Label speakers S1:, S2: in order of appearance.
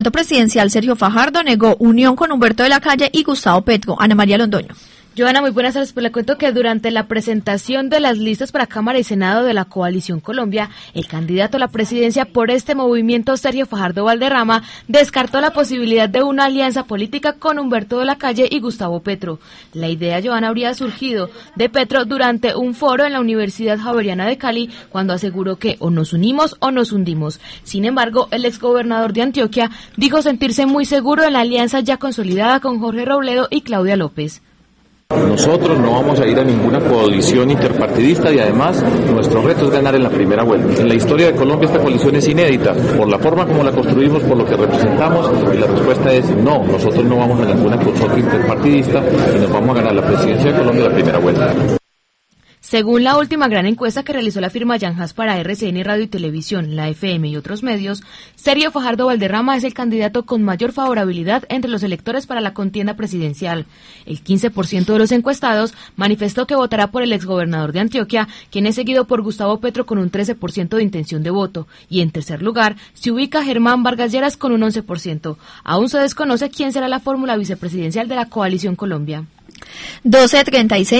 S1: candidato presidencial Sergio Fajardo negó unión con Humberto de la Calle y Gustavo Petro. Ana María Londoño.
S2: Joana, muy buenas tardes. Pues le cuento que durante la presentación de las listas para Cámara y Senado de la Coalición Colombia, el candidato a la presidencia por este movimiento, Sergio Fajardo Valderrama, descartó la posibilidad de una alianza política con Humberto de la Calle y Gustavo Petro. La idea, Joana, habría surgido de Petro durante un foro en la Universidad Javeriana de Cali, cuando aseguró que o nos unimos o nos hundimos. Sin embargo, el exgobernador de Antioquia dijo sentirse muy seguro en la alianza ya consolidada con Jorge Robledo y Claudia López.
S3: Nosotros no vamos a ir a ninguna coalición interpartidista y además nuestro reto es ganar en la primera vuelta. En la historia de Colombia esta coalición es inédita, por la forma como la construimos, por lo que representamos, y la respuesta es no, nosotros no vamos a ninguna consulta interpartidista y nos vamos a ganar la presidencia de Colombia en la primera vuelta.
S2: Según la última gran encuesta que realizó la firma Yanjas para RCN Radio y Televisión, la FM y otros medios, Sergio Fajardo Valderrama es el candidato con mayor favorabilidad entre los electores para la contienda presidencial. El 15% de los encuestados manifestó que votará por el exgobernador de Antioquia, quien es seguido por Gustavo Petro con un 13% de intención de voto, y en tercer lugar se ubica Germán Vargas Lleras con un 11%. Aún se desconoce quién será la fórmula vicepresidencial de la Coalición Colombia.
S1: 12:36